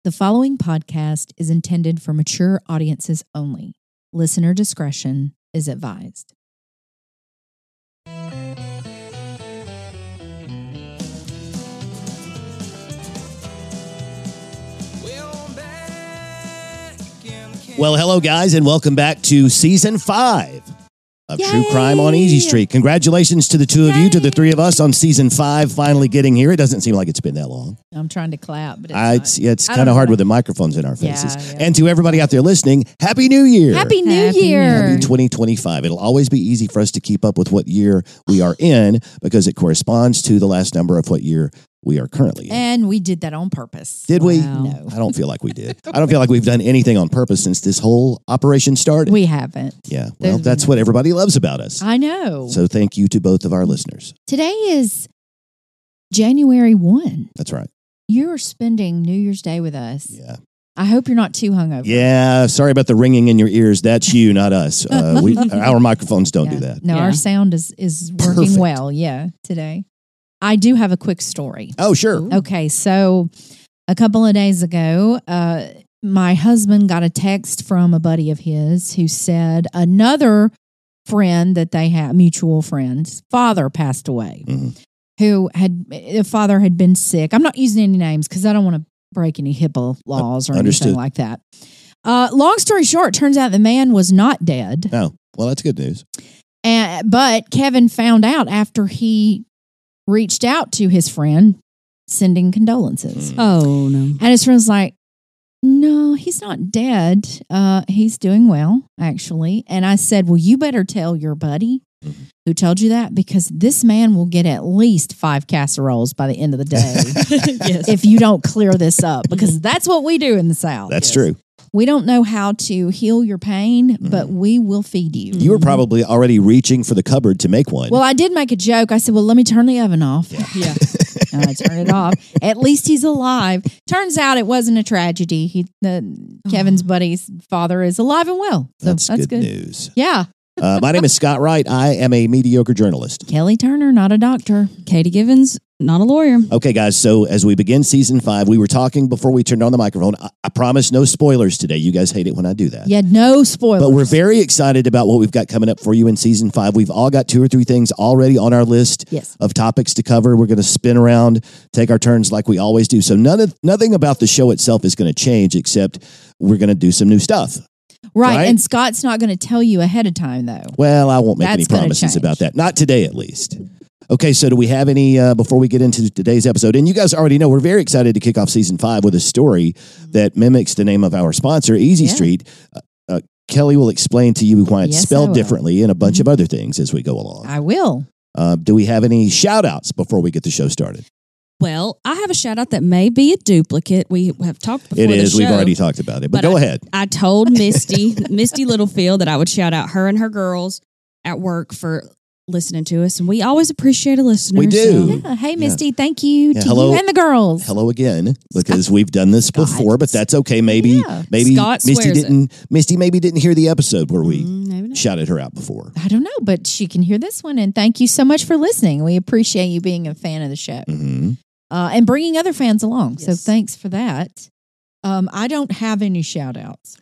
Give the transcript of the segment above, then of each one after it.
The following podcast is intended for mature audiences only. Listener discretion is advised. Well, hello, guys, and welcome back to Season 5 of True Crime on Easy Street. Congratulations to the two of you, to the three of us on Season 5 finally getting here. It doesn't seem like it's been that long. I'm trying to clap, but it's kind of hard with the microphones in our faces. Yeah. And to everybody out there listening, Happy New Year. Happy New Year. Happy 2025. It'll always be easy for us to keep up with what year we are in because it corresponds to the last number of what year we are currently in. And we did that on purpose. Did we? No. I don't feel like we did. I don't feel like we've done anything on purpose since this whole operation started. We haven't. Yeah, well, that's what everybody loves about us. I know. So thank you to both of our listeners. Today is January 1. That's right. You're spending New Year's Day with us. Yeah. I hope you're not too hungover. Yeah, sorry about the ringing in your ears. That's you, not us. Our microphones don't do that. No, our sound is working Perfect. well, today. I do have a quick story. Oh, sure. Okay, so a couple of days ago, my husband got a text from a buddy of his who said another friend that they have, mutual friends, father passed away. Mhm. The father had been sick. I'm not using any names because I don't want to break any HIPAA laws or Understood. anything like that. Long story short, turns out the man was not dead. Oh, well, that's good news. But Kevin found out after he reached out to his friend, sending condolences. Oh, no. And his friend was like, no, he's not dead. He's doing well, actually. And I said, well, you better tell your buddy who told you that, because this man will get at least 5 casseroles by the end of the day Yes. if you don't clear this up, because that's what we do in the South. That's true. We don't know how to heal your pain, but we will feed you. You were probably already reaching for the cupboard to make one. Well, I did make a joke. I said, well, let me turn the oven off. Yeah. And I turned it off. At least he's alive. Turns out it wasn't a tragedy. Kevin's buddy's father is alive and well. So that's good news. Yeah. My name is Scott Wright. I am a mediocre journalist. Kelly Turner, not a doctor. Katie Givens, not a lawyer. Okay, guys, so as we begin Season 5, we were talking before we turned on the microphone. I promise no spoilers today. You guys hate it when I do that. Yeah, no spoilers. But we're very excited about what we've got coming up for you in Season 5. We've all got 2 or 3 things already on our list of topics to cover. We're going to spin around, take our turns like we always do. So nothing about the show itself is going to change, except we're going to do some new stuff. Right. And Scott's not going to tell you ahead of time, though. Well, I won't make That's any gonna promises change. about that. Not today, at least. Okay, so do we have any, before we get into today's episode, and you guys already know, we're very excited to kick off Season 5 with a story that mimics the name of our sponsor, Easy Street. Kelly will explain to you why it's spelled differently and a bunch of other things as we go along. I will. Do we have any shout-outs before we get the show started? Well, I have a shout out that may be a duplicate. We have talked before It the is. show. We've already talked about it, but go ahead. I told Misty Littlefield that I would shout out her and her girls at work for listening to us, and we always appreciate a listener. We do. Yeah. Hey, Misty, thank you to hello. you and the girls. Hello again, because we've done this before, but that's okay. Maybe Scott Misty maybe didn't hear the episode where we maybe not. shouted her out before. I don't know, but she can hear this one. And thank you so much for listening. We appreciate you being a fan of the show and bringing other fans along. So thanks for that. I don't have any shout outs.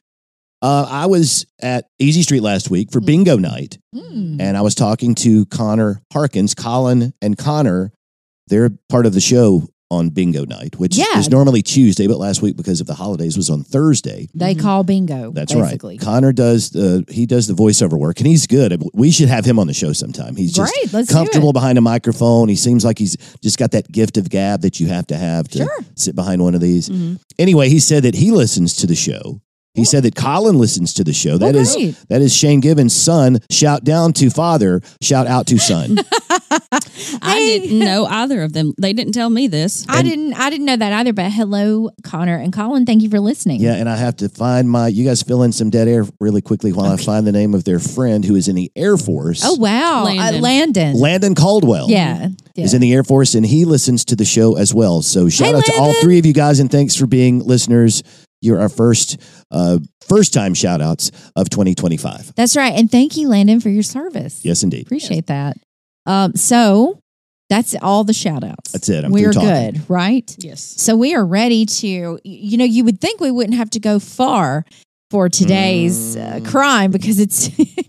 I was at Easy Street last week for bingo night, and I was talking to Connor Harkins. Colin and Connor, they're part of the show on bingo night, which is normally Tuesday, but last week, because of the holidays, was on Thursday. They call bingo. That's basically. right. Connor does the voiceover work, and he's good. We should have him on the show sometime. He's just Let's comfortable behind a microphone. He seems like he's just got that gift of gab that you have to sit behind one of these. Anyway, he said that he listens to the show. He said that Colin listens to the show. That is Shane Gibbons' son. Shout down to father. Shout out to son. I didn't know either of them. They didn't tell me this. I didn't know that either. But hello, Connor and Colin. Thank you for listening. Yeah, and I have to find you guys fill in some dead air really quickly while I find the name of their friend who is in the Air Force. Oh wow, Landon. Landon Caldwell. Yeah. Is in the Air Force, and he listens to the show as well. So shout out to all 3 of you guys, and thanks for being listeners. You're our first time shout outs of 2025. That's right. And thank you, Landon, for your service. Yes, indeed. Appreciate that. So That's all the shout outs. That's it. I'm We're through talking. good, right? Yes. So we are ready to, you would think we wouldn't have to go far for today's crime because it's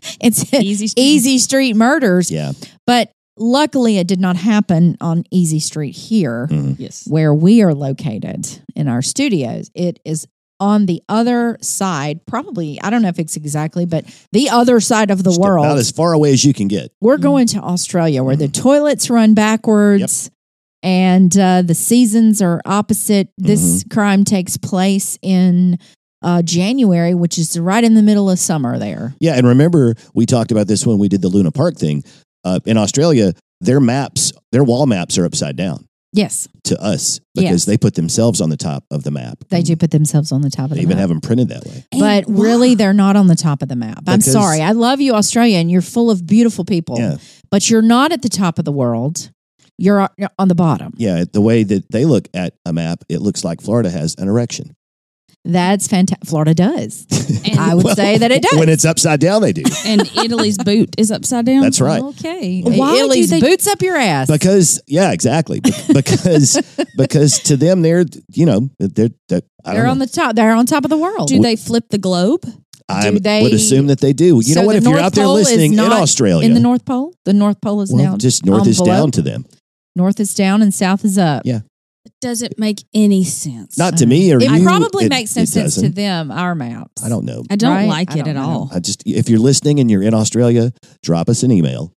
easy street murders. Yeah. But luckily, it did not happen on Easy Street here, Yes. where we are located in our studios. It is on the other side, probably, I don't know if it's exactly, but the other side of the Just world. about as far away as you can get. We're going to Australia where the toilets run backwards and the seasons are opposite. This crime takes place in January, which is right in the middle of summer there. Yeah, and remember we talked about this when we did the Luna Park thing. In Australia, their wall maps are upside down Yes, to us because they put themselves on the top of the map. they do put themselves on the top of They the even map. have them printed that way. But really, they're not on the top of the map. I'm Because- sorry. I love you, Australia, and you're full of beautiful people. Yeah. But you're not at the top of the world. You're on the bottom. Yeah, the way that they look at a map, it looks like Florida has an erection. That's fantastic. Florida does. And, I would say that it does. When it's upside down, they do. and Italy's boot is upside down. That's right. Okay. Why do Italy's they- boots up your ass. Because exactly. Because to them they're they're on the top. They're on top of the world. Do they flip the globe? I do they- would assume that they do. You So know what? the If you're North out there Pole is listening in not Australia, in the North Pole, the North Pole is now just north on is below. down to them. North is down and south is up. Yeah. It doesn't make any sense. Not to me or It you. probably makes no it sense to doesn't. them. Our maps. I don't know. I don't Right? like I it don't at know. all. If you're listening and you're in Australia, drop us an email,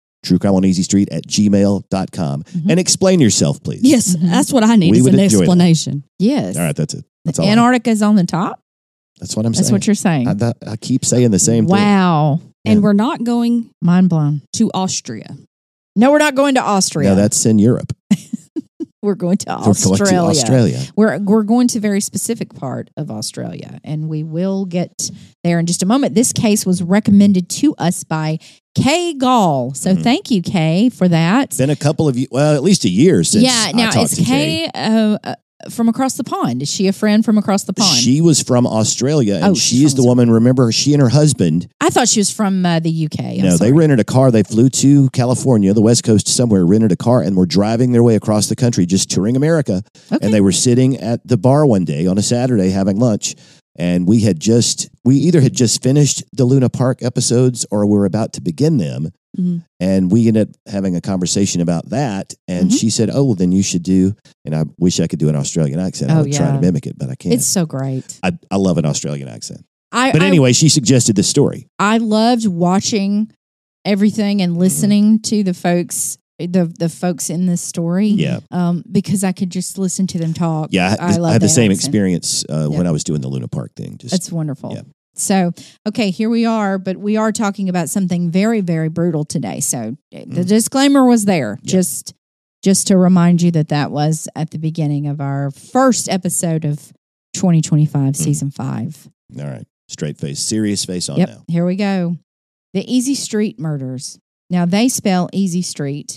truecrimeoneasystreet@gmail.com, and explain yourself, please. Yes, that's what I need We is would an enjoy that. explanation. Yes. All right, that's it. That's all. Antarctica's on the top. That's what I'm That's saying. what you're saying. I keep saying the same thing. Wow. And Yeah. we're not going Mind blown. to Austria. No, we're not going to Austria. No, that's in Europe. we're going to We're going Australia. to Australia. We're going to a very specific part of Australia, and we will get there in just a moment. This case was recommended to us by Kay Gall, so thank you, Kay, for that. Been a couple of at least a year since Yeah, I now talked is to Kay. Kay from across the pond? Is she a friend from across the pond? She was from Australia, and Oh, she she's is from the woman. Remember, she and her husband. I thought she was from the UK. I'm No, sorry. they rented a car. They flew to California, the West Coast somewhere, rented a car, and were driving their way across the country, just touring America. Okay. And they were sitting at the bar one day on a Saturday having lunch. And we either had just finished the Luna Park episodes or we were about to begin them. Mhm. And we ended up having a conversation about that. And Mhm. she said, "Oh, well, then you should do." And I wish I could do an Australian accent. I Oh, would try yeah. to mimic it, but I can't. It's so great. I love an Australian accent. But But anyway, she suggested this story. I loved watching everything and listening to the folks, the folks in this story. Yeah. Because I could just listen to them talk. Yeah, I love had the their same accent. experience when I was doing the Luna Park thing. Just That's wonderful. Yeah. So, okay, here we are, but we are talking about something very, very brutal today. So the disclaimer was there, Yeah. just to remind you that was at the beginning of our first episode of 2025, season 5. all right, straight face, serious face on Yep, now. here we go. The Easy Street murders. Now they spell Easy Street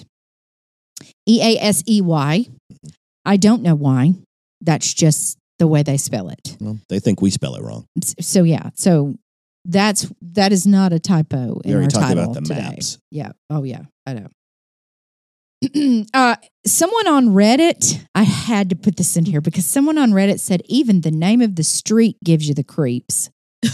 EASEY. I don't know why. That's just the way they spell it. Well, they think we spell it wrong. So yeah, so that is not a typo We in our already talked title about the today. maps. Yeah. Oh yeah, I know. Someone on Reddit, I had to put this in here because someone on Reddit said even the name of the street gives you the creeps.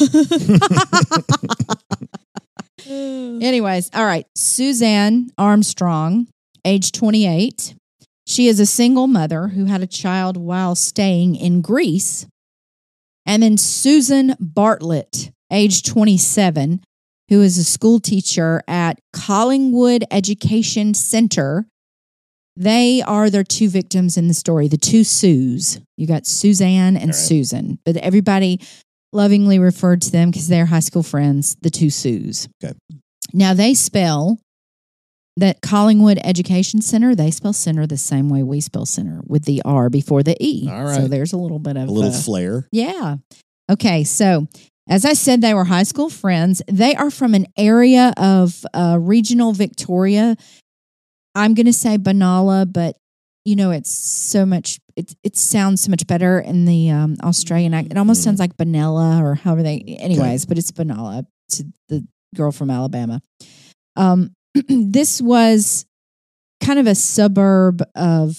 Anyways, all right. Suzanne Armstrong, age 28. She is a single mother who had a child while staying in Greece. And then Susan Bartlett, age 27, who is a school teacher at Collingwood Education Center. They are their two victims in the story, the two Sues. You got Suzanne and All right. Susan, but everybody lovingly referred to them because they're high school friends, the two Sues. Okay. Now they spell that Collingwood Education Center, they spell center the same way we spell center with the R before the E. All right. So there's a little bit of A little flair. yeah. Okay. So, as I said, they were high school friends. They are from an area of regional Victoria. I'm going to say Benalla, but it's so much. It sounds so much better in the Australian act. It almost sounds like Benalla or however they. Anyways, but it's Benalla to the girl from Alabama. This was kind of a suburb of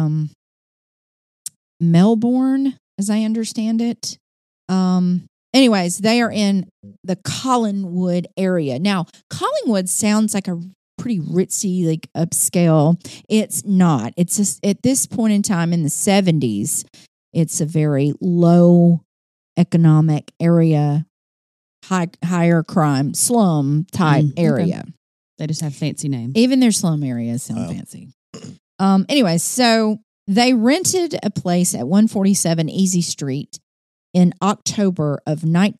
Melbourne, as I understand it. Anyways, they are in the Collingwood area. Now, Collingwood sounds like a pretty ritzy, like upscale. It's not. It's just at this point in time in the 70s, it's a very low economic area, higher crime, slum type area. Okay. They just have fancy names. Even their slum areas sound fancy. Anyway, so they rented a place at 147 Easy Street in October of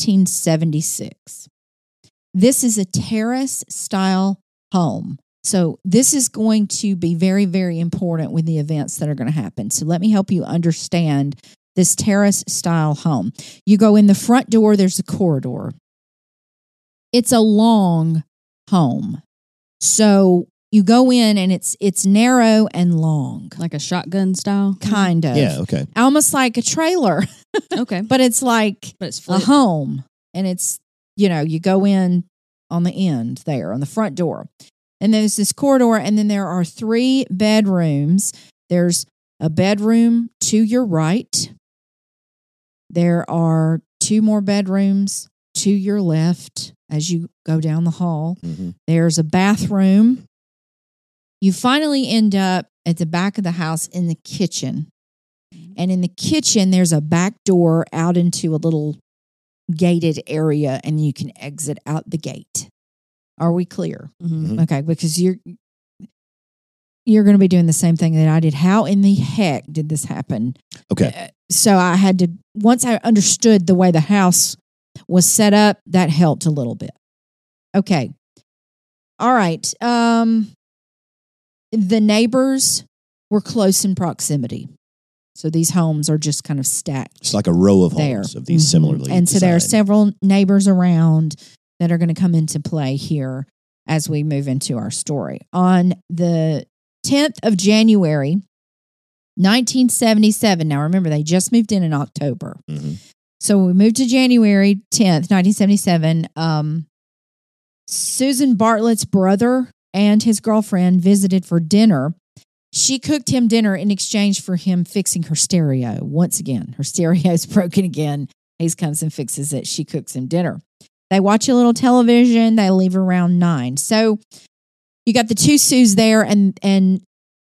1976. This is a terrace-style home. So this is going to be very, very important with the events that are going to happen. So let me help you understand this terrace-style home. You go in the front door, there's a corridor. It's a long home. So you go in and it's narrow and long. Like a shotgun style? Kind of. Yeah, okay. Almost like a trailer. Okay. But it's like a home. And it's, you go in on the end there, on the front door. And there's this corridor, and then there are 3 bedrooms. There's a bedroom to your right. There are 2 more bedrooms to your left as you go down the hall. Mm-hmm. There's a bathroom. You finally end up at the back of the house in the kitchen. And in the kitchen, there's a back door out into a little gated area, and you can exit out the gate. Are we clear? Mm-hmm. Okay, because you're going to be doing the same thing that I did. How in the heck did this happen? Okay. So I had to, once I understood the way the house was set up, that helped a little bit. Okay. All right. The neighbors were close in proximity. So these homes are just kind of stacked. It's like a row of there. homes of these similarly And so there are designed. several neighbors around that are going to come into play here as we move into our story. On the 10th of January, 1977. Now, remember, they just moved in October. Mm-hmm. So we moved to January 10th, 1977. Susan Bartlett's brother and his girlfriend visited for dinner. She cooked him dinner in exchange for him fixing her stereo. Once again, her stereo is broken again. He comes and fixes it. She cooks him dinner. They watch a little television. They leave around 9. So you got the 2 Sues there, and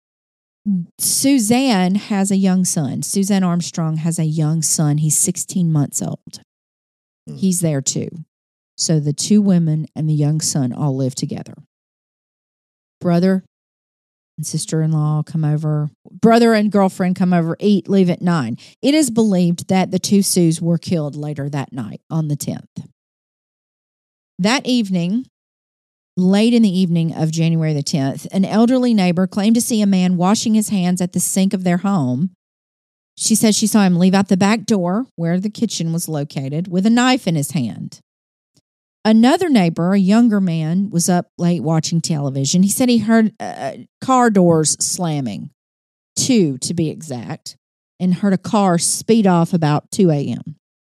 Suzanne has a young son. Suzanne Armstrong has a young son. He's 16 months old. He's there too. So the 2 women and the young son all live together. Brother and sister-in-law come over. Brother and girlfriend come over, eat, leave at 9. It is believed that the 2 Sues were killed later that night on the 10th. That evening, late in the evening of January the 10th, an elderly neighbor claimed to see a man washing his hands at the sink of their home. She said she saw him leave out the back door where the kitchen was located with a knife in his hand. Another neighbor, a younger man, was up late watching television. He said he heard car doors slamming, 2 to be exact, and heard a car speed off about 2 a.m.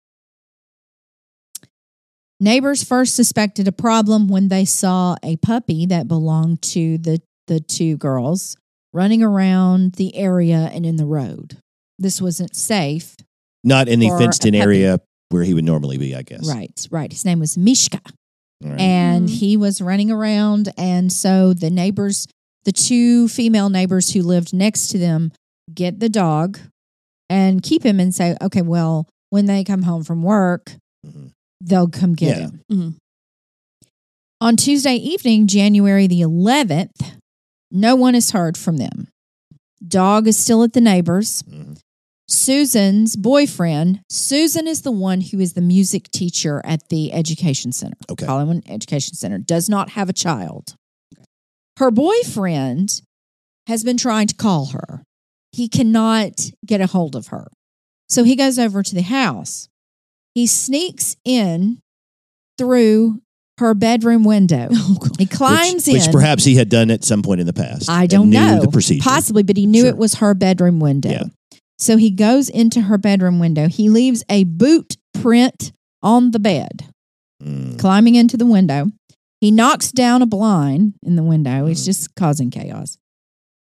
Neighbors first suspected a problem when they saw a puppy that belonged to the 2 girls running around the area and in the road. This wasn't safe. Not in the for fenced-in a puppy. area where he would normally be, I guess. Right. His name was Mishka. All right. And he was running around. And so the neighbors, the 2 female neighbors who lived next to them, get the dog and keep him and say, okay, well, when they come home from work, they'll come get him. Mm-hmm. On Tuesday evening, January the 11th, no one is heard from them. Dog is still at the neighbors. Mhm. Susan's boyfriend, Susan is the one who is the music teacher at the education center. Okay. Collingwood Education Center, does not have a child. Her boyfriend has been trying to call her. He cannot get a hold of her. So he goes over to the house. He sneaks in through her bedroom window. He climbs in. Which perhaps he had done at some point in the past. I don't and knew know. the procedure. Possibly, but he knew Sure. it was her bedroom window. Yeah. So he goes into her bedroom window. He leaves a boot print on the bed, climbing into the window. He knocks down a blind in the window. He's just causing chaos.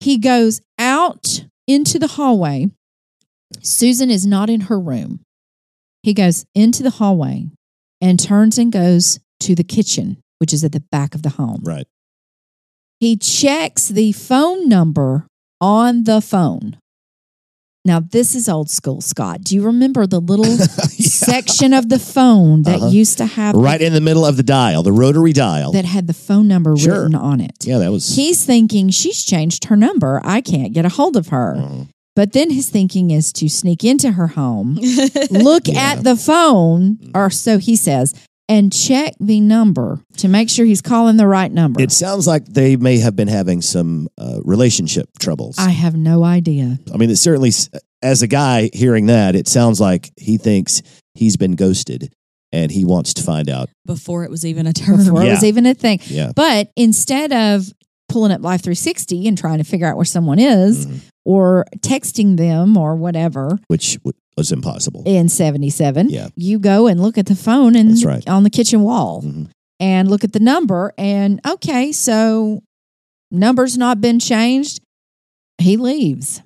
He goes out into the hallway. Susan is not in her room. He goes into the hallway and turns and goes to the kitchen, which is at the back of the home. Right. He checks the phone number on the phone. Now, this is old school, Scott. Do you remember the little section of the phone that used to have right in the middle of the dial, the rotary dial that had the phone number written on it? Yeah, that was. He's thinking she's changed her number. I can't get a hold of her. But then his thinking is to sneak into her home, look at the phone, or so he says, and check the number to make sure he's calling the right number. It sounds like they may have been having some relationship troubles. I have no idea. I mean, it certainly, as a guy hearing that, it sounds like he thinks he's been ghosted and he wants to find out. Before it was even a term. Before it was even a thing. Yeah. But instead of pulling up Life 360 and trying to figure out where someone is or texting them or whatever. Which was impossible. In 77. Yeah. You go and look at the phone and That's right. on the kitchen wall and look at the number and okay, so number's not been changed. He leaves.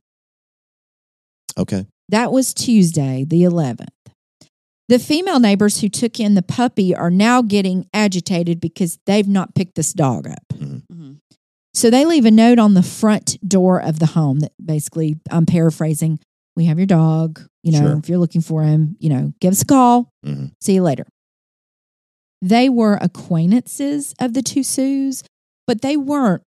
Okay. That was Tuesday, the 11th. The female neighbors who took in the puppy are now getting agitated because they've not picked this dog up. So they leave a note on the front door of the home that basically, I'm paraphrasing, we have your dog, if you're looking for him, give us a call. See you later. They were acquaintances of the two Sues, but they weren't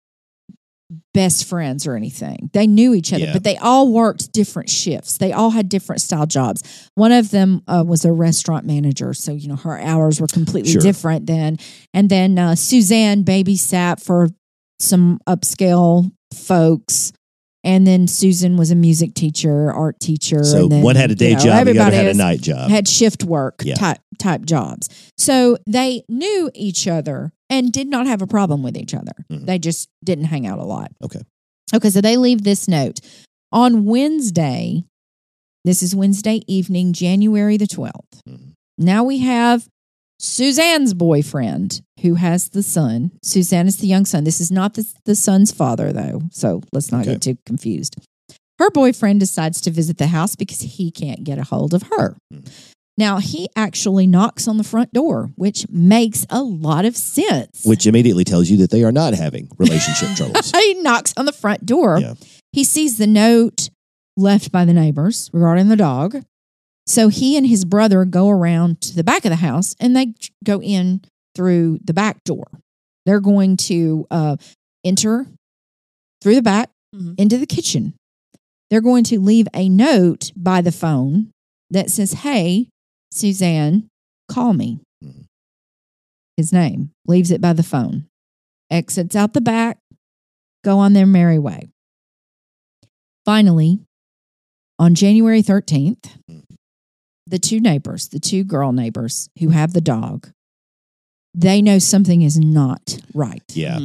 best friends or anything. They knew each other, but they all worked different shifts. They all had different style jobs. One of them was a restaurant manager. So, her hours were completely different then. And then Suzanne babysat for some upscale folks. And then Susan was a music teacher, art teacher. So and then, one had a day job, the other had a night job. Had shift work type jobs. So they knew each other and did not have a problem with each other. They just didn't hang out a lot. Okay, so they leave this note. On Wednesday, this is Wednesday evening, January the 12th. Now we have Suzanne's boyfriend who has the son. Suzanne is the young son. This is not the son's father, though. So let's not get too confused. Her boyfriend decides to visit the house because he can't get a hold of her. Now, he actually knocks on the front door, which makes a lot of sense. Which immediately tells you that they are not having relationship troubles. He knocks on the front door. Yeah. He sees the note left by the neighbors regarding the dog. So he and his brother go around to the back of the house and they go in through the back door. They're going to enter through the back into the kitchen. They're going to leave a note by the phone that says, "Hey, Suzanne, call me." His name. Leaves it by the phone. Exits out the back. Go on their merry way. Finally, on January 13th, the two girl neighbors who have the dog, they know something is not right. Yeah.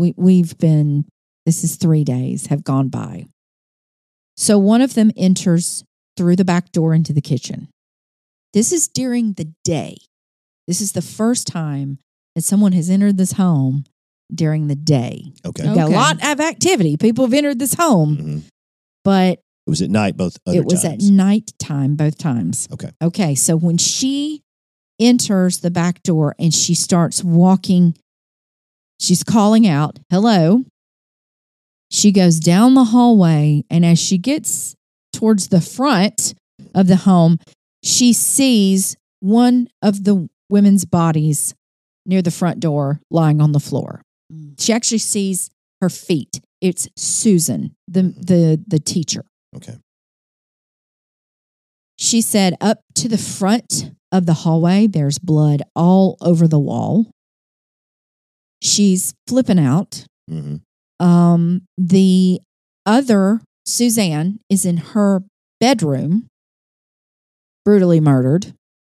This is 3 days have gone by. So one of them enters through the back door into the kitchen. This is during the day. This is the first time that someone has entered this home during the day. Okay. We've got a lot of activity. People have entered this home, but it was at night both other times. It was at night time both times. Okay. So when she enters the back door and she starts walking, she's calling out, "Hello." She goes down the hallway, and as she gets towards the front of the home, she sees one of the women's bodies near the front door lying on the floor. She actually sees her feet. It's Susan, the teacher. Okay. She said up to the front of the hallway, there's blood all over the wall. She's flipping out. The other, Suzanne, is in her bedroom, brutally murdered.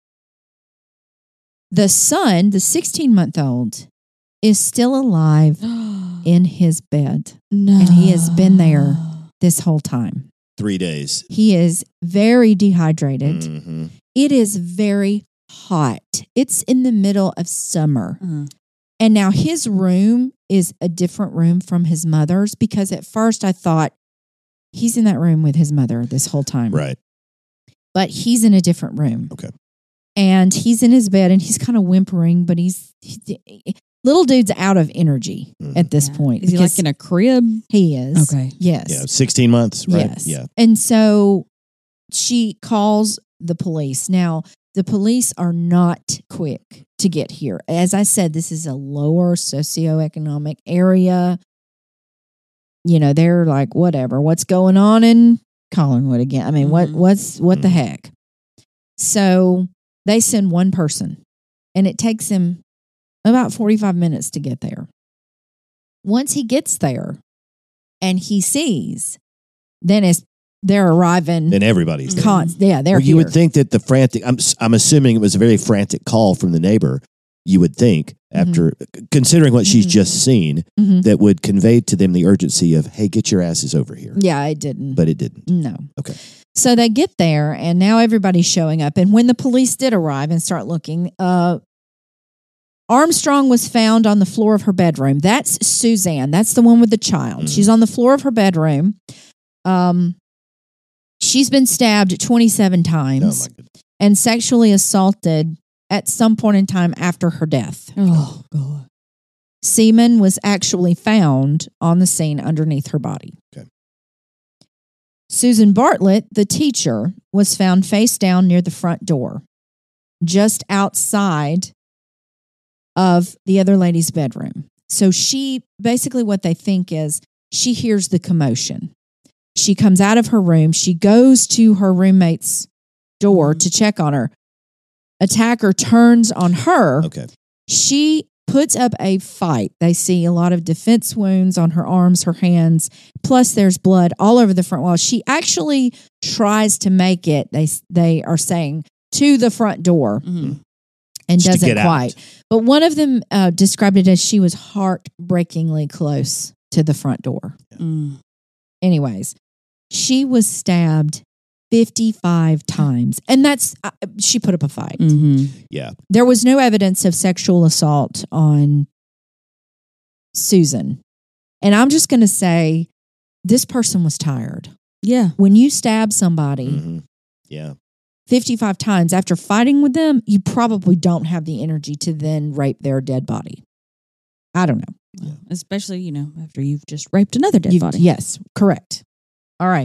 The son, the 16-month-old, is still alive in his bed. No. And he has been there this whole time. 3 days. He is very dehydrated. It is very hot. It's in the middle of summer. And now his room is a different room from his mother's, because at first I thought he's in that room with his mother this whole time. Right. But he's in a different room. Okay. And he's in his bed and he's kind of whimpering, but little dude's out of energy at this point. Is he like in a crib? He is. Okay. Yes. Yeah. 16 months, right? Yes. Yeah. And so she calls the police. Now, the police are not quick to get here. As I said, this is a lower socioeconomic area. You know, they're like, whatever, what's going on in Collinwood again? I mean, what the heck? So they send one person, and it takes him about 45 minutes to get there. Once he gets there and he sees, then they're arriving. Then everybody's there. They're You here. would think that the frantic, I'm assuming it was a very frantic call from the neighbor. You would think, after considering what she's just seen, that would convey to them the urgency of, hey, get your asses over here. Yeah, it didn't. But it didn't. No. Okay. So they get there, and now everybody's showing up. And when the police did arrive and start looking, Armstrong was found on the floor of her bedroom. That's Suzanne. That's the one with the child. She's on the floor of her bedroom. She's been stabbed 27 times Oh, my goodness. and sexually assaulted at some point in time after her death. Oh, God. Semen was actually found on the scene underneath her body. Okay. Susan Bartlett, the teacher, was found face down near the front door, just outside of the other lady's bedroom. So she, basically what they think is, she hears the commotion. She comes out of her room. She goes to her roommate's door to check on her. Attacker turns on her. Okay. She puts up a fight. They see a lot of defense wounds on her arms, her hands, plus there's blood all over the front wall. She actually tries to make it, they are saying, to the front door and Just to doesn't get quite. out. But one of them described it as she was heartbreakingly close to the front door. Anyways, she was stabbed 55 times. And that's, she put up a fight. Yeah. There was no evidence of sexual assault on Susan. And I'm just going to say, this person was tired. Yeah. When you stab somebody Yeah. 55 times after fighting with them, you probably don't have the energy to then rape their dead body. I don't know. Especially, after you've just raped another dead body. Yes, correct. All right.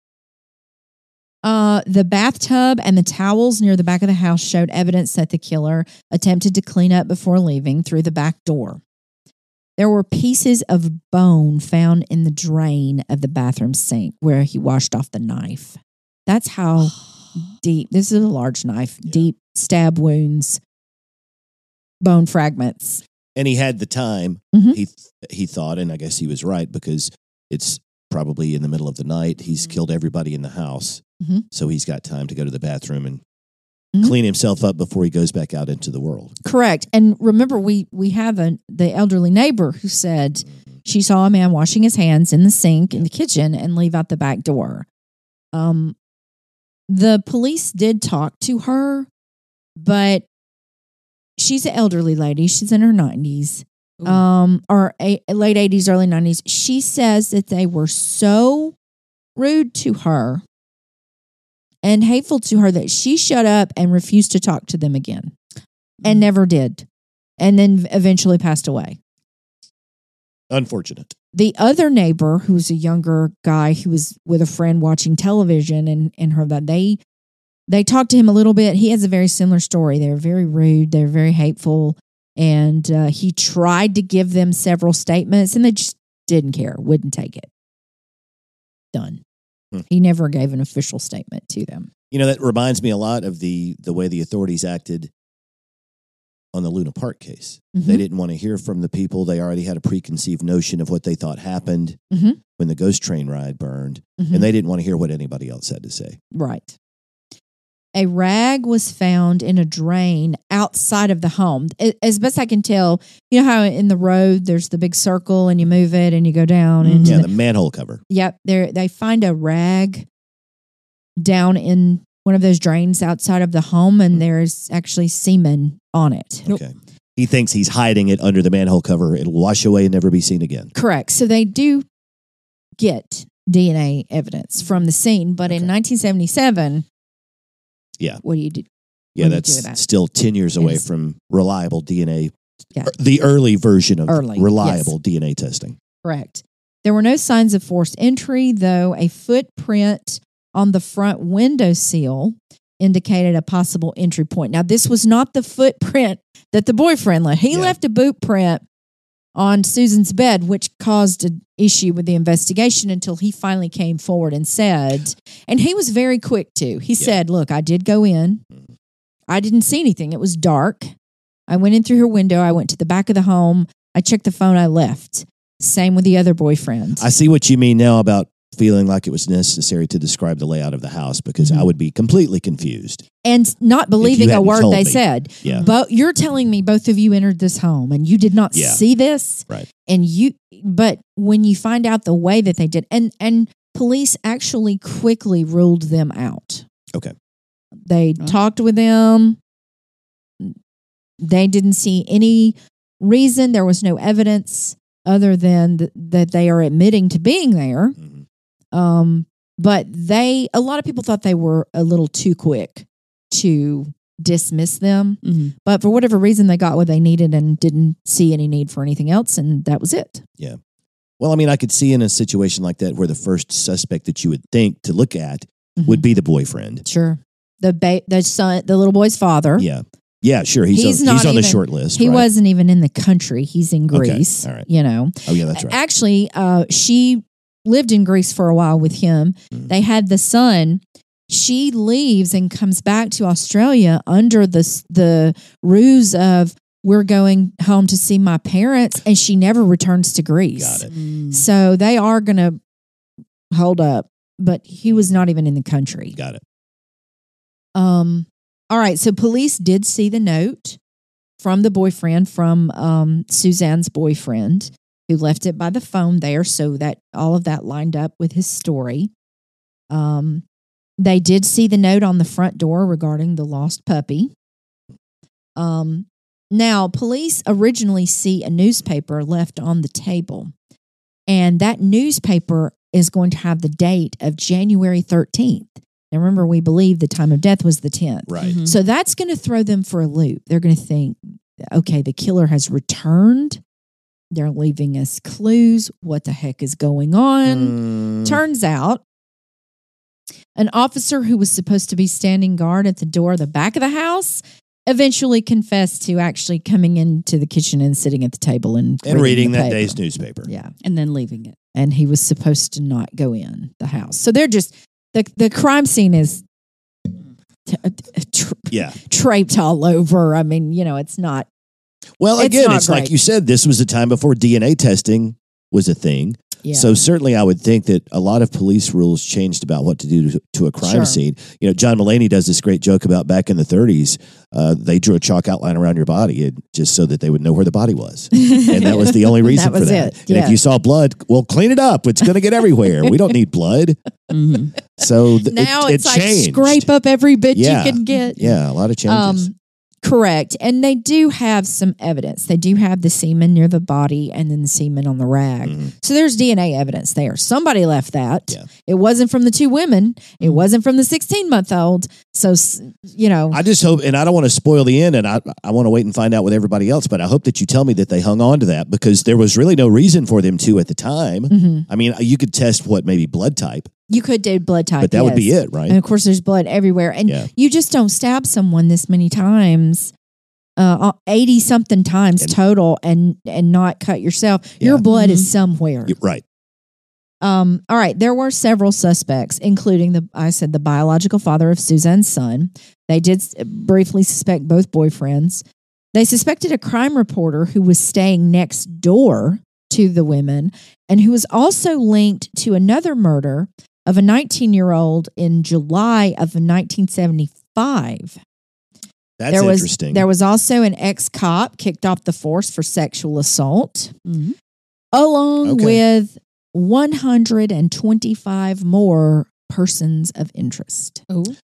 The bathtub and the towels near the back of the house showed evidence that the killer attempted to clean up before leaving through the back door. There were pieces of bone found in the drain of the bathroom sink where he washed off the knife. That's how deep. This is a large knife. Yeah. Deep stab wounds, bone fragments. And he had the time. Mhm. He thought, and I guess he was right, because it's probably in the middle of the night. He's killed everybody in the house. So he's got time to go to the bathroom and clean himself up before he goes back out into the world. Correct. And remember, we have the elderly neighbor who said she saw a man washing his hands in the sink in the kitchen and leave out the back door. The police did talk to her, but she's an elderly lady. She's in her 90s, or late 80s, early 90s. She says that they were so rude to her and hateful to her that she shut up and refused to talk to them again, and never did, and then eventually passed away. Unfortunate. The other neighbor, who's a younger guy who was with a friend watching television and heard that, they talked to him a little bit. He has a very similar story. They were very rude. They were very hateful. And he tried to give them several statements, and they just didn't care, wouldn't take it. Done. He never gave an official statement to them. That reminds me a lot of the way the authorities acted on the Luna Park case. They didn't want to hear from the people. They already had a preconceived notion of what they thought happened when the ghost train ride burned, and they didn't want to hear what anybody else had to say. Right. A rag was found in a drain outside of the home. As best I can tell, you know how in the road there's the big circle and you move it and you go down. And Yeah, the manhole cover. Yep. They find a rag down in one of those drains outside of the home, and there's actually semen on it. Okay. He thinks he's hiding it under the manhole cover. It'll wash away and never be seen again. Correct. So they do get DNA evidence from the scene, but in 1977, Yeah. what do you do? Yeah, What do you that's do with that? still 10 years away Yes. from reliable DNA, Yeah. the early version of Early, reliable DNA testing. Correct. There were no signs of forced entry, though a footprint on the front window sill indicated a possible entry point. Now, this was not the footprint that the boyfriend left. He Yeah. left a boot print on Susan's bed, which caused an issue with the investigation until he finally came forward and said, and he was very quick to. He said, look, I did go in. I didn't see anything. It was dark. I went in through her window. I went to the back of the home. I checked the phone. I left. Same with the other boyfriend. I see what you mean now about feeling like it was necessary to describe the layout of the house because I would be completely confused. And not believing a hadn't word told they me. said. Yeah. But you're telling me both of you entered this home and you did not Yeah. see this. Right. But when you find out the way that they did, and police actually quickly ruled them out. Okay. They talked with them. They didn't see any reason. There was no evidence other than that they are admitting to being there. Mhm. But a lot of people thought they were a little too quick to dismiss them. Mm-hmm. But for whatever reason, they got what they needed and didn't see any need for anything else. And that was it. Well, I mean, I could see in a situation like that where the first suspect that you would think to look at would be the boyfriend. Sure. The son, the little boy's father. Yeah. Yeah, sure. He's on not the even- short list. He right? wasn't even in the country. He's in Greece. all right. You know. Oh, yeah, that's right. Actually, she lived in Greece for a while with him. Mm. They had the son. She leaves and comes back to Australia under the ruse of we're going home to see my parents, and she never returns to Greece. Got it. So they are going to hold up, but he was not even in the country. Got it. All right. So police did see the note from the boyfriend, from Suzanne's boyfriend, who left it by the phone there. So that all of that lined up with his story. They did see the note on the front door regarding the lost puppy. Now, police originally see a newspaper left on the table, and that newspaper is going to have the date of January 13th. Now, remember, we believe the time of death was the 10th. Right. Mhm. So that's going to throw them for a loop. They're going to think, okay, the killer has returned. They're leaving us clues. What the heck is going on? Mm, Turns out, an officer who was supposed to be standing guard at the door of the back of the house eventually confessed to actually coming into the kitchen and sitting at the table and reading the that paper. day's newspaper. Yeah. And then leaving it. And he was supposed to not go in the house. So they're just, the crime scene is Yeah. draped all over. I mean, it's not. Well, It's again, not it's like great. you said, this was a time before DNA testing was a thing. Yeah. So certainly I would think that a lot of police rules changed about what to do to a crime Sure. scene. John Mulaney does this great joke about back in the 30s, they drew a chalk outline around your body just so that they would know where the body was. And that was the only reason That was for that. it, And yeah. if you saw blood, well, clean it up. It's going to get everywhere. We don't need blood. Mm-hmm. So now it it's like changed. scrape up every bit Yeah. you can get. Yeah, a lot of changes. Correct. And they do have some evidence. They do have the semen near the body and then the semen on the rag. Mhm. So there's DNA evidence there. Somebody left that. Yeah. It wasn't from the two women. It wasn't from the 16-month-old. So, I just hope, and I don't want to spoil the end, and I want to wait and find out with everybody else, but I hope that you tell me that they hung on to that because there was really no reason for them to at the time. mhm. I mean, you could test maybe blood type, You could do blood type. but that would be yes. it, right? And of course, there's blood everywhere. And Yeah. you just don't stab someone this many times, 80 something times And- total, and not cut yourself. Your Yeah. blood Mhm. is somewhere. Right. All right. There were several suspects, including the biological father of Suzanne's son. They did briefly suspect both boyfriends. They suspected a crime reporter who was staying next door to the women and who was also linked to another murder of a 19-year-old in July of 1975. That's interesting. There was also an ex-cop kicked off the force for sexual assault, Mm-hmm. along Okay. with 125 more persons of interest. Oh,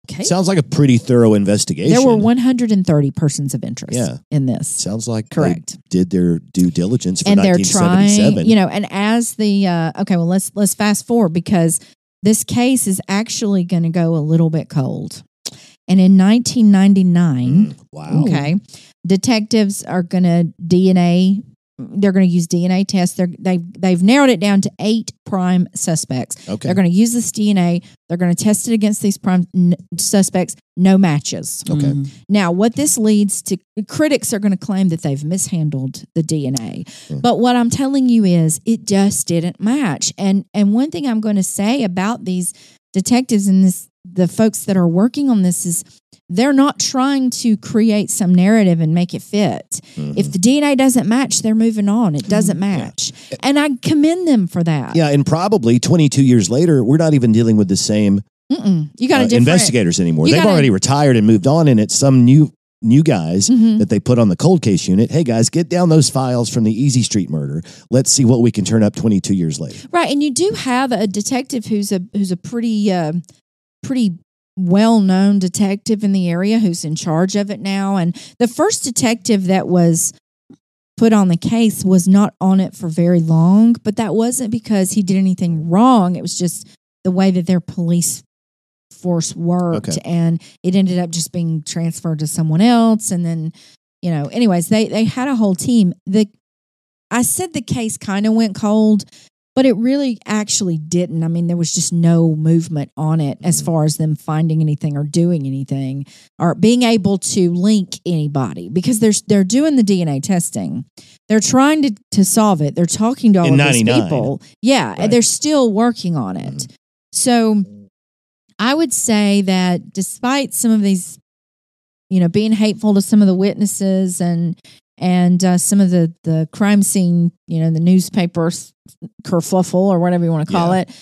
case. Sounds like a pretty thorough investigation. There were 130 persons of interest Yeah. in this. Sounds like Correct. they did their due diligence for And they're 1977. trying, and as the okay, well let's fast forward because this case is actually going to go a little bit cold. And in 1999, Wow. okay, detectives are going to DNA. They're going to use DNA tests. They've narrowed it down to 8 prime suspects. Okay. They're going to use this DNA. They're going to test it against these prime suspects. No matches. Okay. Now, what this leads to, critics are going to claim that they've mishandled the DNA. Mm. But what I'm telling you is it just didn't match. And one thing I'm going to say about these detectives and the folks that are working on this is they're not trying to create some narrative and make it fit. Mm-hmm. If the DNA doesn't match, they're moving on. It doesn't match. Yeah. And I commend them for that. Yeah, and probably 22 years later, we're not even dealing with the same You got a different investigators anymore. you They've gotta- already retired and moved on, and it's some new guys Mhm. that they put on the cold case unit. Hey, guys, get down those files from the Easy Street murder. Let's see what we can turn up 22 years later. Right, and you do have a detective who's a pretty well-known detective in the area who's in charge of it now. And the first detective that was put on the case was not on it for very long, but that wasn't because he did anything wrong. It was just the way that their police force worked, Okay. and it ended up just being transferred to someone else. And then, anyways, they had a whole team. I said the case kind of went cold, but it really actually didn't. I mean, there was just no movement on it as far as them finding anything or doing anything or being able to link anybody because they're doing the DNA testing. They're trying to solve it. They're talking to all In of these 99. people. Yeah, Right. and they're still working on it. So I would say that despite some of these, being hateful to some of the witnesses and some of the crime scene, the newspaper kerfluffle or whatever you want to call it.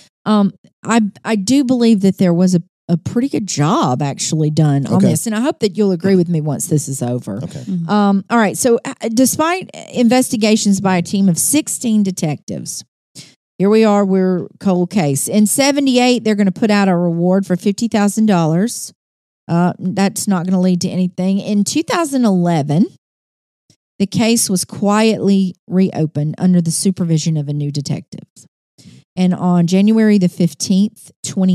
I do believe that there was a pretty good job actually done on Okay. this, and I hope that you'll agree with me once this is over. Okay. All right. So, despite investigations by a team of 16 detectives, here we are. We're cold case. In 78, they're going to put out a reward for $50,000. That's not going to lead to anything. In 2011. The case was quietly reopened under the supervision of a new detective. And on January the 15th,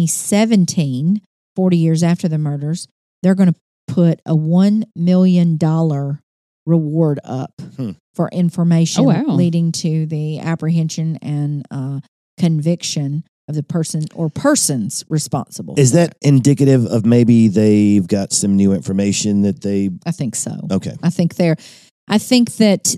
2017, 40 years after the murders, they're going to put a $1 million reward up for information leading to the apprehension and conviction of the person or persons responsible. Is for that it. indicative of maybe they've got some new information that they... I think so. Okay. I think that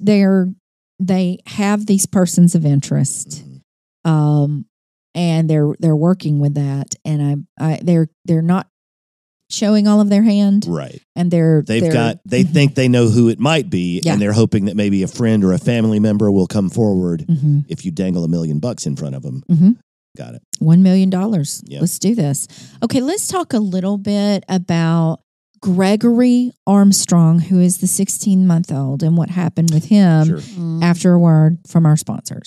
they have these persons of interest, and they're working with that, and they're not showing all of their hand, Right. and They think they know who it might be, Yeah. and they're hoping that maybe a friend or a family member will come forward Mhm. if you dangle $1 million in front of them. Mhm. Got it. $1 million. Yeah. Let's do this. Okay, let's talk a little bit about Gregory Armstrong, who is the 16-month-old, and what happened with him Sure. after a word from our sponsors.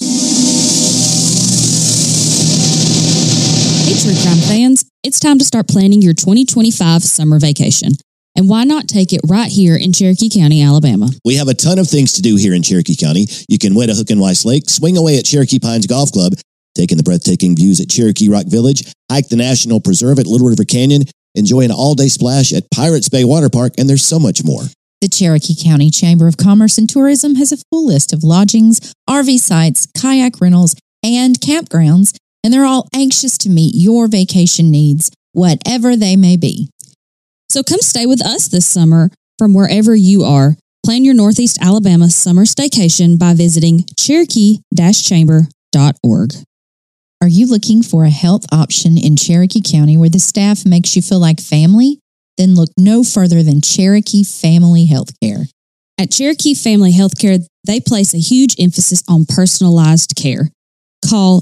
Hey, True Crime fans, it's time to start planning your 2025 summer vacation. And why not take it right here in Cherokee County, Alabama? We have a ton of things to do here in Cherokee County. You can wed a Hook and Weiss Lake, swing away at Cherokee Pines Golf Club, take in the breathtaking views at Cherokee Rock Village, hike the National Preserve at Little River Canyon, enjoy an all-day splash at Pirates Bay Water Park, and there's so much more. The Cherokee County Chamber of Commerce and Tourism has a full list of lodgings, RV sites, kayak rentals, and campgrounds, and they're all anxious to meet your vacation needs, whatever they may be. So come stay with us this summer from wherever you are. Plan your Northeast Alabama summer staycation by visiting cherokee-chamber.org. Are you looking for a health option in Cherokee County where the staff makes you feel like family? Then look no further than Cherokee Family Healthcare. At Cherokee Family Healthcare, they place a huge emphasis on personalized care. Call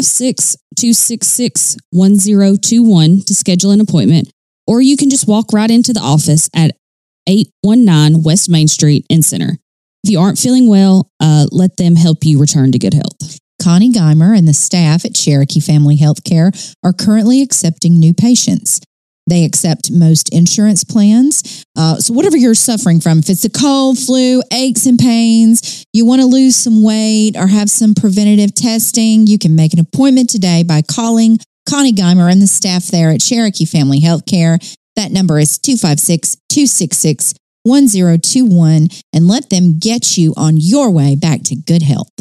256-266-1021 to schedule an appointment, or you can just walk right into the office at 819 West Main Street in Center. If you aren't feeling well, let them help you return to good health. Connie Geimer and the staff at Cherokee Family Healthcare are currently accepting new patients. They accept most insurance plans. So whatever you're suffering from, if it's a cold, flu, aches and pains, you want to lose some weight or have some preventative testing, you can make an appointment today by calling Connie Geimer and the staff there at Cherokee Family Healthcare. That number is 256-266-1021, and let them get you on your way back to good health.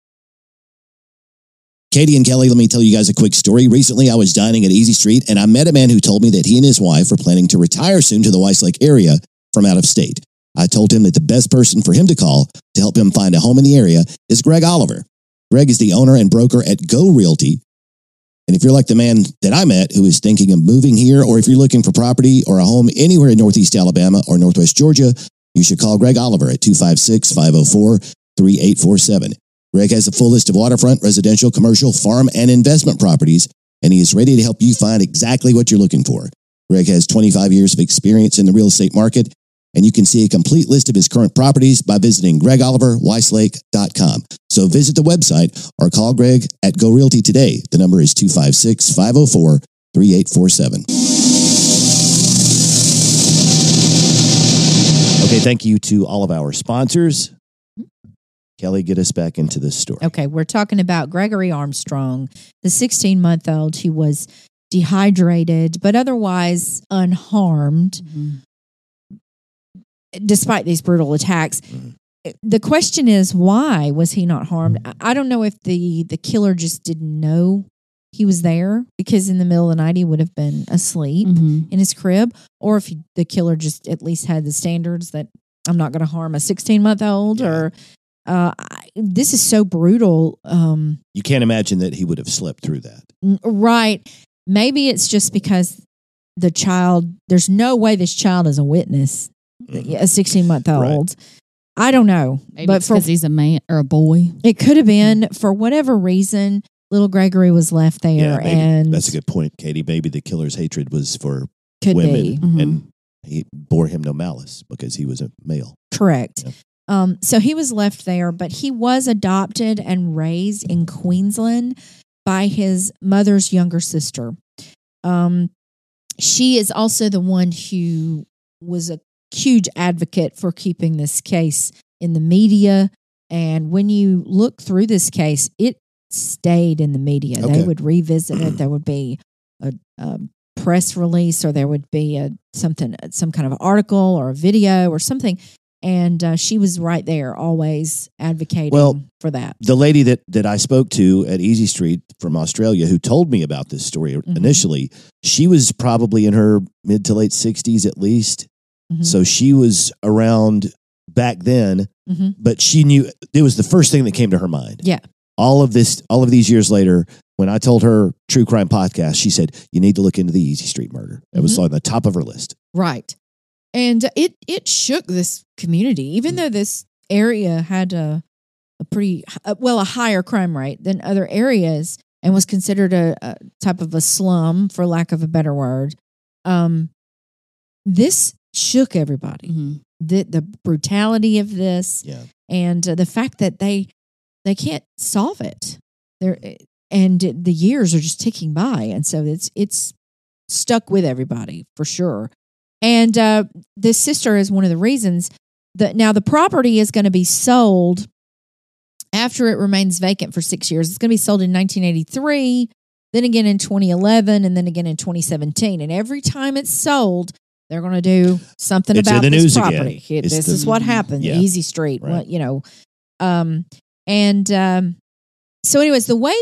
Katie and Kelly, let me tell you guys a quick story. Recently, I was dining at Easy Street, and I met a man who told me that he and his wife are planning to retire soon to the Weiss Lake area from out of state. I told him that the best person for him to call to help him find a home in the area is Greg Oliver. Greg is the owner and broker at Go Realty. And if you're like the man that I met who is thinking of moving here, or if you're looking for property or a home anywhere in Northeast Alabama or Northwest Georgia, you should call Greg Oliver at 256-504-3847. Greg has a full list of waterfront, residential, commercial, farm, and investment properties, and he is ready to help you find exactly what you're looking for. Greg has 25 years of experience in the real estate market, and you can see a complete list of his current properties by visiting gregoliverweislake.com. So visit the website or call Greg at Go Realty today. The number is 256-504-3847. Okay, thank you to all of our sponsors. Kelly, get us back into this story. Okay, we're talking about Gregory Armstrong, the 16-month-old. He was dehydrated, but otherwise unharmed, despite these brutal attacks. The question is, why was he not harmed? I don't know if the killer just didn't know he was there, because in the middle of the night he would have been asleep in his crib, or if the killer just at least had the standards that I'm not going to harm a 16-month-old, or this is so brutal. You can't imagine that he would have slept through that. Right. Maybe it's just because the child, there's no way this child is a witness, a 16-month-old. Right. I don't know. Maybe but because he's a man or a boy. It could have been, for whatever reason, little Gregory was left there. Yeah, and that's a good point, Katie. Maybe the killer's hatred was for could women, be. And he bore him no malice because he was a male. Correct. Yeah. So he was left there, but he was adopted and raised in Queensland by his mother's younger sister. She is also the one who was a huge advocate for keeping this case in the media. And when you look through this case, it stayed in the media. Okay. They would revisit it. There would be a press release, or there would be some kind of article or a video or something. And she was right there, always advocating for that. The lady that I spoke to at Easy Street from Australia, who told me about this story initially, she was probably in her mid to late 60s at least. So she was around back then, but she knew it was the first thing that came to her mind. Yeah. All of these years later, when I told her True Crime Podcast, she said, you need to look into the Easy Street murder. It was on the top of her list. Right. And it shook this community, even though this area had a higher crime rate than other areas and was considered a type of a slum, for lack of a better word. This shook everybody. The brutality of this, and the fact that they can't solve it. And the years are just ticking by, and so it's stuck with everybody for sure. And this sister is one of the reasons that now the property is going to be sold after it remains vacant for 6 years. It's going to be sold in 1983, then again in 2011, and then again in 2017. And every time it's sold, they're going to do something about this property. This is what happened. Easy Street, right. So anyways, the way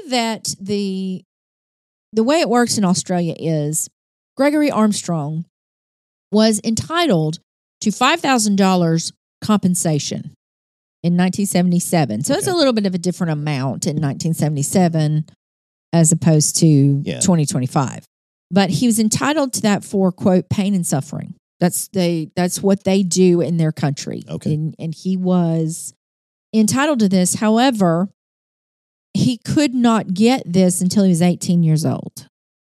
it works in Australia is Gregory Armstrong was entitled to $5,000 compensation in 1977. So it's a little bit of a different amount in 1977 as opposed to 2025. But he was entitled to that for, quote, pain and suffering. That's what they do in their country. Okay. And he was entitled to this. However, he could not get this until he was 18 years old.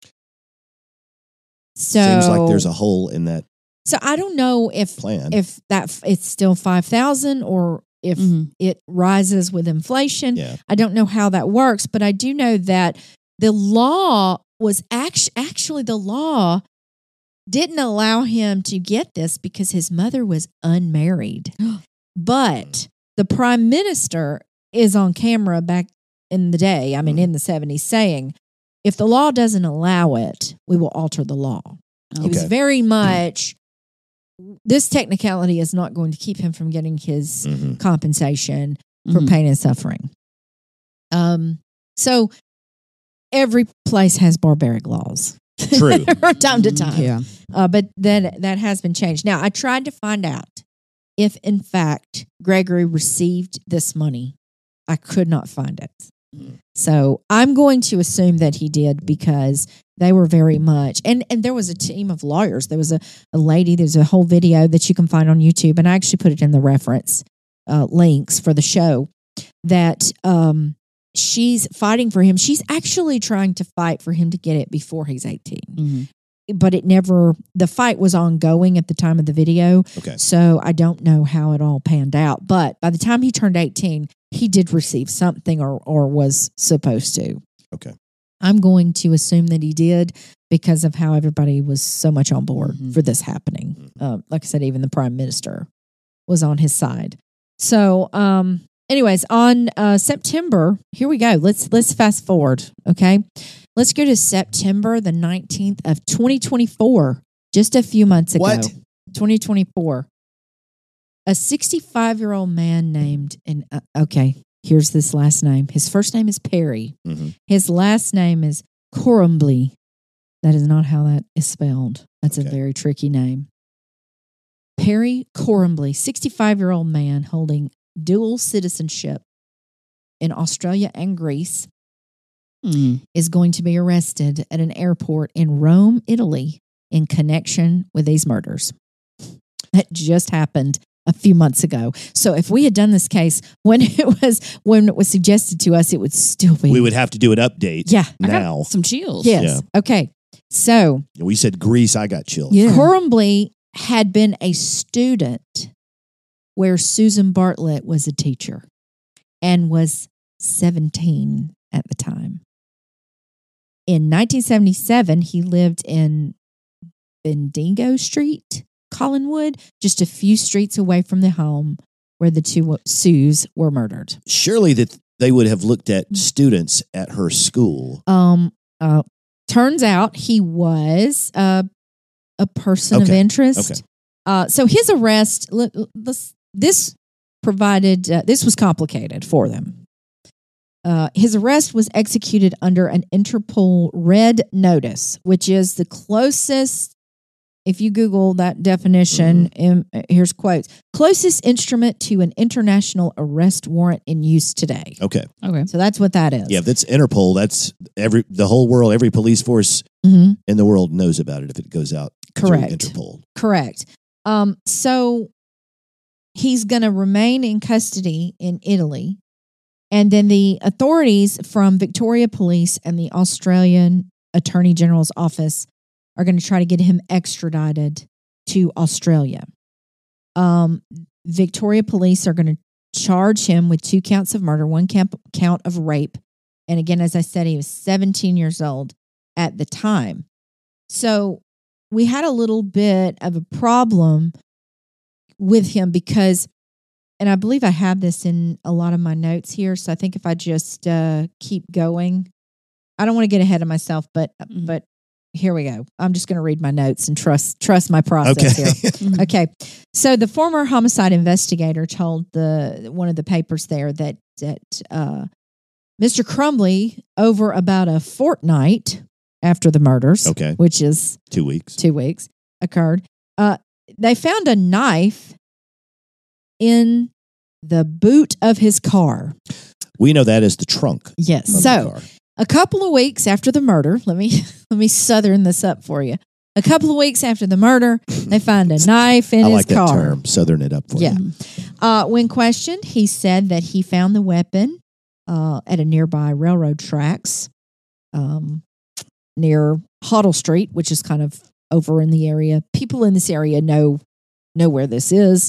So seems like there's a hole in that. So I don't know if it's still 5,000 or if it rises with inflation. Yeah. I don't know how that works, but I do know that the law was actually the law didn't allow him to get this because his mother was unmarried. But the prime minister is on camera back in the day, I mean, in the 70s, saying, if the law doesn't allow it, we will alter the law. It was very much, this technicality is not going to keep him from getting his compensation for pain and suffering. So every place has barbaric laws. True. From time to time. Yeah. But that has been changed. Now, I tried to find out if, in fact, Gregory received this money. I could not find it. So I'm going to assume that he did because they were very much, and there was a team of lawyers. There was a lady, there's a whole video that you can find on YouTube, and I actually put it in the reference links for the show, that she's fighting for him. She's actually trying to fight for him to get it before he's 18. But it never, the fight was ongoing at the time of the video. Okay. So I don't know how it all panned out. But by the time he turned 18, he did receive something or was supposed to. Okay. I'm going to assume that he did because of how everybody was so much on board for this happening. Like I said, even the prime minister was on his side. So, anyways, on September, here we go. Let's fast forward. Okay. Let's go to September the 19th of 2024, just a few months ago. What? 2024. A 65-year-old man named, and okay, here's this last name. His first name is Perry. His last name is Corumbly. That is not how that is spelled. That's a very tricky name. Perry Corumbly, 65-year-old man holding dual citizenship in Australia and Greece, is going to be arrested at an airport in Rome, Italy, in connection with these murders. That just happened a few months ago. So if we had done this case when it was suggested to us, it would still be. We would have to do an update. Yeah. Now. Some chills. Yes. Yeah. Okay. So We said Greece, I got chills. Corumbly had been a student where Susan Bartlett was a teacher and was 17 at the time. In 1977, he lived in Bendigo Street, Collinwood, just a few streets away from the home where the two Sues were murdered. Surely that they would have looked at students at her school. Turns out he was a person of interest. So his arrest, this was complicated for them. His arrest was executed under an Interpol red notice, which is the closest, if you Google that definition, here's quotes, closest instrument to an international arrest warrant in use today. Okay. So that's what that is. Yeah, if that's Interpol, that's the whole world, every police force in the world knows about it if it goes out Correct. through Interpol. Correct. So he's going to remain in custody in Italy. And then the authorities from Victoria Police and the Australian Attorney General's office are going to try to get him extradited to Australia. Victoria Police are going to charge him with 2 counts of murder, 1 count of rape. And again, as I said, he was 17 years old at the time. So we had a little bit of a problem with him because, and I believe I have this in a lot of my notes here. So I think if I just keep going, I don't want to get ahead of myself, but here we go. I'm just going to read my notes and trust my process here. Okay. So the former homicide investigator told one of the papers there that Mr. Corumbly, over about a fortnight after the murders, which is 2 weeks, occurred, they found a knife in the boot of his car. We know that as the trunk. Yes. Of So the car. a couple of weeks after the murder, let me southern this up for you. A couple of weeks after the murder, they find a knife in I his like that car. term, southern it up for you. When questioned, he said that he found the weapon at a nearby railroad tracks near Hoddle Street, which is kind of over in the area. People in this area know where this is.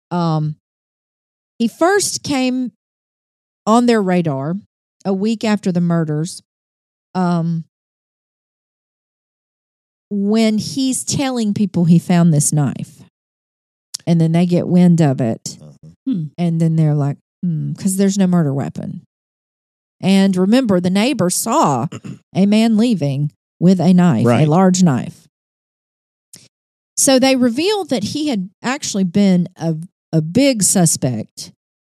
He first came on their radar a week after the murders when he's telling people he found this knife, and then they get wind of it, and then they're like, because there's no murder weapon. And remember, the neighbor saw a man leaving with a knife, Right. a large knife. So they revealed that he had actually been a big suspect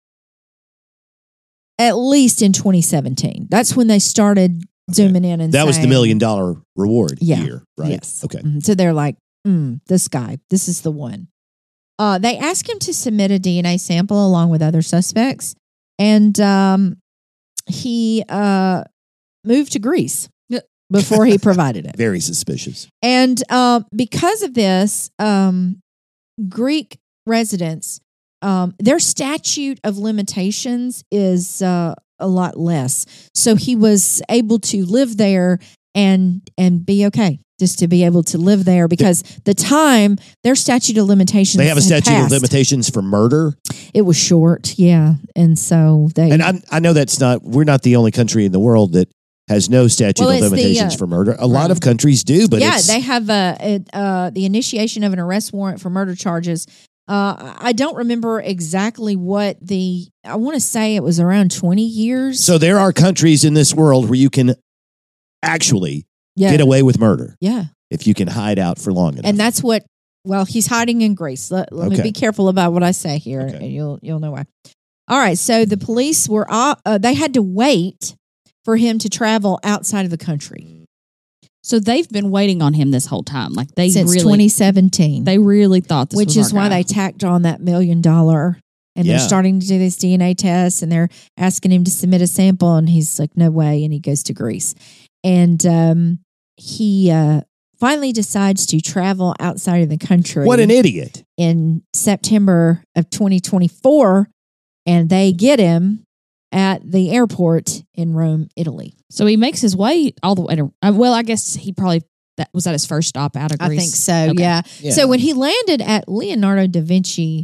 at least in 2017. That's when they started zooming in and That was the $1 saying, million reward Yeah. year, right? Yes. Okay. Mhm. So they're like, this guy, this is the one. They asked him to submit a DNA sample along with other suspects, and he moved to Greece before he provided it. Very suspicious. And because of this, Greek residents, their statute of limitations is a lot less. So he was able to live there and be okay, just to be able to live there, because their statute of limitations. They have a had statute of passed. limitations for murder. It was short, yeah, and so they. And I know we're not the only country in the world that has no statute Well, of it's the, limitations for murder. A lot right. of countries do, but yeah, it's, they have the initiation of an arrest warrant for murder charges. I don't remember exactly what I want to say it was around 20 years. so there are countries in this world where you can actually yeah. get away with murder Yeah. if you can hide out for long enough. And that's he's hiding in Greece. Let me Okay. be careful about what I say here, Okay. and you'll know why. All right, so the police were they had to wait for him to travel outside of the country So they've been waiting on him this whole time. Like since really 2017. they really thought this which was is our why guy. they tacked on that $1 million, and Yeah. they're starting to do this DNA test, and they're asking him to submit a sample, and he's like, no way, and he goes to Greece. And he finally decides to travel outside of the country. what an idiot. In September of 2024, and they get him at the airport in Rome, Italy. So he makes his way all the way to. Well, I guess he probably was that his first stop out of Greece. I think so. Okay. Yeah. Yeah. So when he landed at Leonardo da Vinci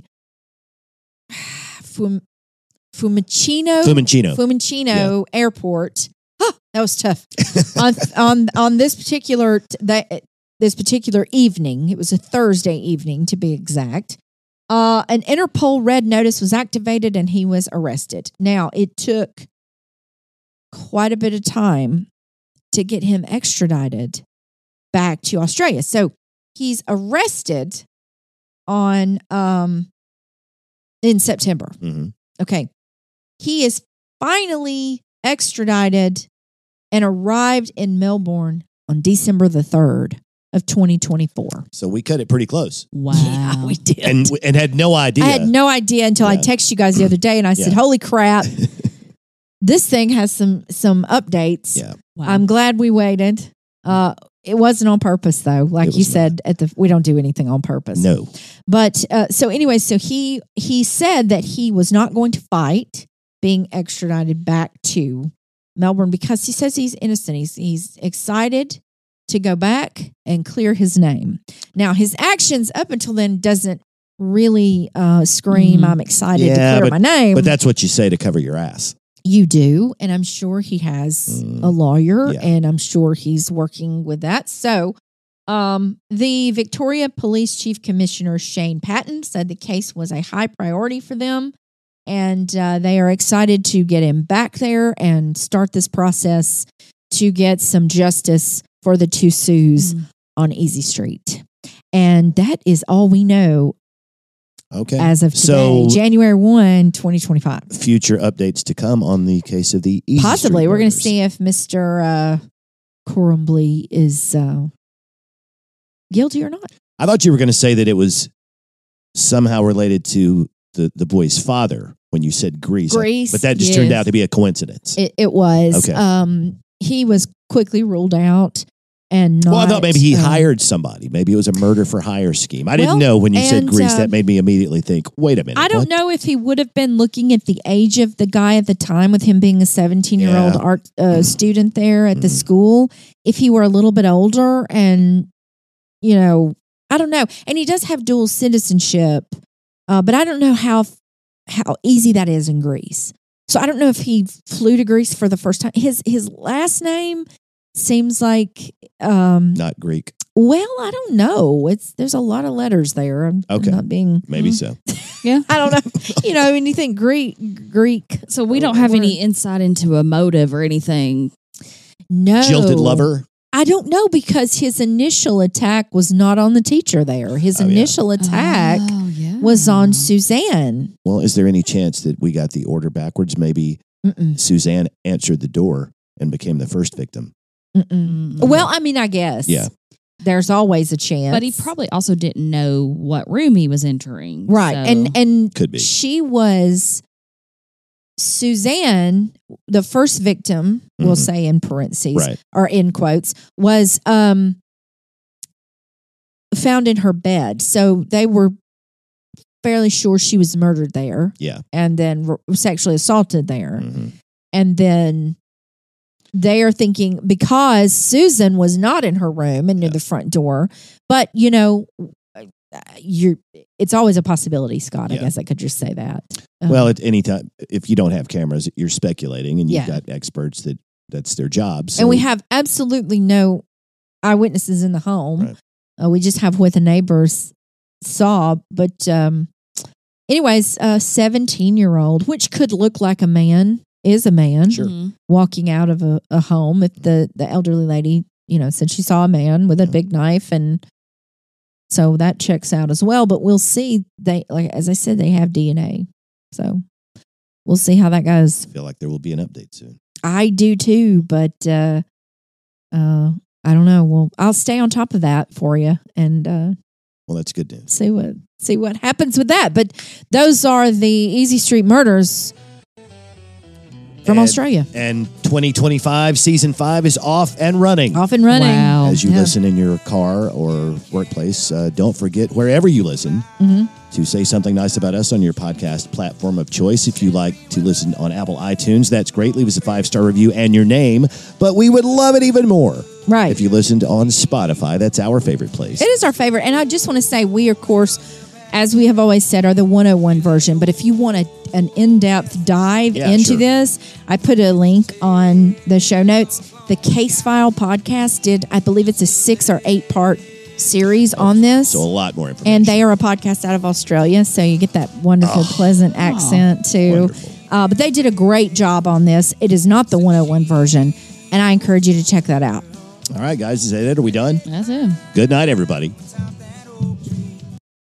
Fiumicino Airport. That was tough. on this particular evening, it was a Thursday evening to be exact. An Interpol red notice was activated and he was arrested. Now, it took quite a bit of time to get him extradited back to Australia. So he's arrested in September. Mhm. Okay. He is finally extradited and arrived in Melbourne on December the 3rd of 2024. So we cut it pretty close Wow. Yeah, we did. and had no idea. I had no idea until I Yeah. texted you guys the other day and I said, Yeah. holy crap, this thing has some updates. Yeah. Wow. I'm glad we waited. It wasn't on purpose though. Like It you was said, we don't do anything on purpose. No. But so anyway, so he said that he was not going to fight being extradited back to Melbourne because he says he's innocent. He's excited to go back and clear his name. Now his actions up until then doesn't really scream, I'm excited to clear my name. But that's what you say to cover your ass. You do, and I'm sure he has a lawyer, Yeah. and I'm sure he's working with that. So, the Victoria Police Chief Commissioner Shane Patton said the case was a high priority for them, and they are excited to get him back there and start this process to get some justice for the two Sues on Easy Street. And that is all we know Okay. as of today, So January 1, 2025. future updates to come on the case of the Easy Possibly. Street We're going to murders. see if Mr. Corumbley is guilty or not. I thought you were going to say that it was somehow related to the boy's father when you said Greece. Greece, But that just turned yes. out to be a coincidence. It was. Okay. He was quickly ruled out and not. Well, I thought maybe he um, hired somebody. Maybe it was a murder for hire scheme. I didn't Well, know when you said and, Greece. That made me immediately think, wait a minute. I don't what? know if he would have been looking at the age of the guy at the time with him being a 17-year-old Yeah. art student there at the school. If he were a little bit older and, I don't know. And he does have dual citizenship, but I don't know how easy that is in Greece. So I don't know if he flew to Greece for the first time. His last name seems like Not Greek. well, I don't know. There's a lot of letters there. I'm Okay. not being Maybe so. Yeah. I don't know. When you think Greek. So we don't have any insight into a motive or anything. No. Jilted lover. I don't know because his initial attack was not on the teacher there. His initial attack was on Suzanne. Well, is there any chance that we got the order backwards? Maybe Suzanne answered the door and became the first victim. Well, I mean, I guess. Yeah. There's always a chance. But he probably also didn't know what room he was entering. Right. So. And Could be. she was Suzanne, the first victim, we'll say in parentheses Right. or in quotes, was found in her bed. So they were fairly sure she was murdered there. Yeah. And then sexually assaulted there. Mhm. And then they are thinking because Susan was not in her room and near the front door, but it's always a possibility, Scott. I Yeah. guess I could just say that. Well, at any time, if you don't have cameras, you're speculating, and you've Yeah. got experts that's their job. So and we have absolutely no eyewitnesses in the home. Right. We just have what the neighbors saw. But anyways, a 17-year-old, which could look like a man, is a man Sure. walking out of a home. If the elderly lady, said she saw a man with a big knife, and so that checks out as well. But we'll see. As I said, they have DNA, so we'll see how that goes. I feel like there will be an update soon. I do too, but I don't know. Well, I'll stay on top of that for you and Well, that's good news. see what happens with that. But those are the Easy Street murders from Australia. And 2025 season 5 is off and running. Off and running. Wow. As you Yeah. listen in your car or workplace, don't forget, wherever you listen, to say something nice about us on your podcast platform of choice. If you like to listen on Apple iTunes, that's great. Leave us a 5-star review and your name. But we would love it even more Right. if you listened on Spotify. That's our favorite place. It is our favorite. And I just want to say we, of course, as we have always said, are the 101 version. But if you want an in-depth dive into this, I put a link on the show notes. The Case File podcast did, I believe it's a 6 or 8 part series on this. So a lot more information. And they are a podcast out of Australia. So you get that wonderful, pleasant accent too. Wonderful. But they did a great job on this. It is not the 101 version. And I encourage you to check that out. All right, guys, is that it? Are we done? That's it. Good night, everybody.